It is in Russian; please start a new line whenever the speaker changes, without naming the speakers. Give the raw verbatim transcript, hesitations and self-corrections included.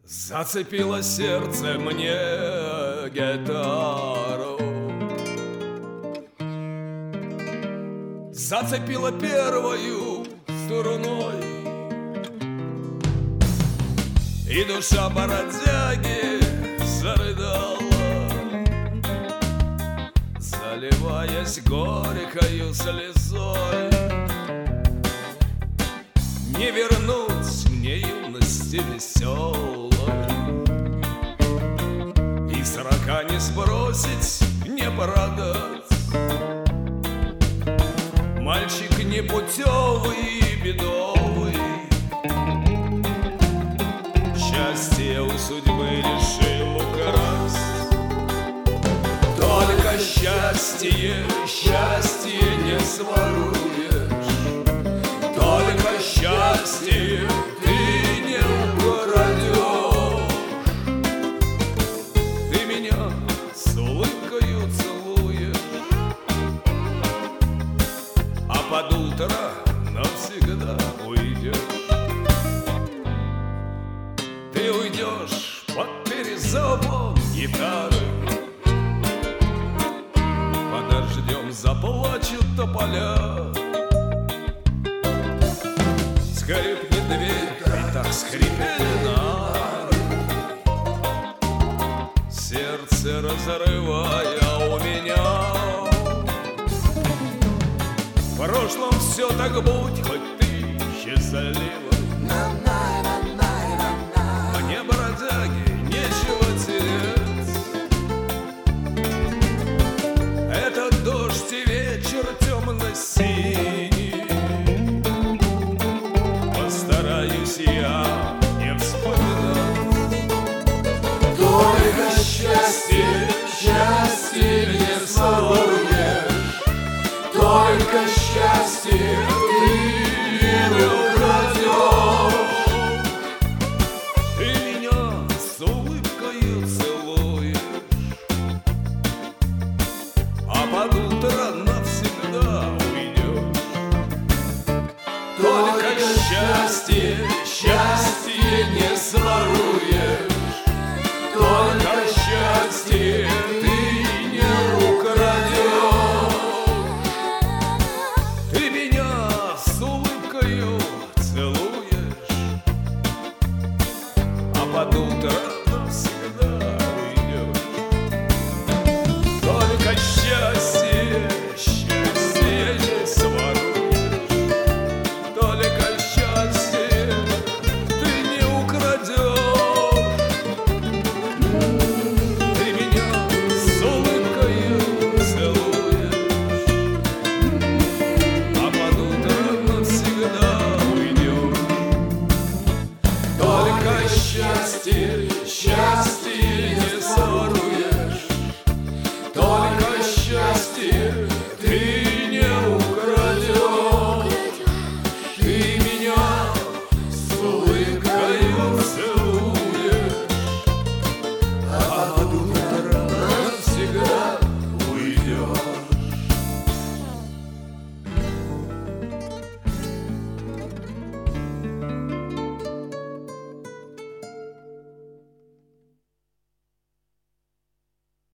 Зацепило сердце мне гитару, зацепило первою струной, и душа бродяги зарыдала, заливаясь горькою слезой. Не вернуть мне юности веселой, и срока не сбросить, не продать. Мальчик непутевый и бедовый, счастье у судьбы решил украсть. Только счастье, счастье не своруешь, только счастье ты не украдешь. Ты меня с улыбкою целуешь, а под утро навсегда уйдешь. Ты уйдешь под перезовом гитары, под дождем заплачут тополя. Скрипнет дверь, и так скрипели нары, сердце разрывая у меня. В прошлом все так будь, хоть ты счастливой. Мне, бродяги, нечего терять. Этот дождь и вечер темно-синий, постараюсь я не вспоминать.
Только счастье, счастье не своруешь, только счастье ты не украдешь.
Ты меня с улыбкою целуешь, а под утро навсегда уйдешь.
Только счастье, счастье не своруешь,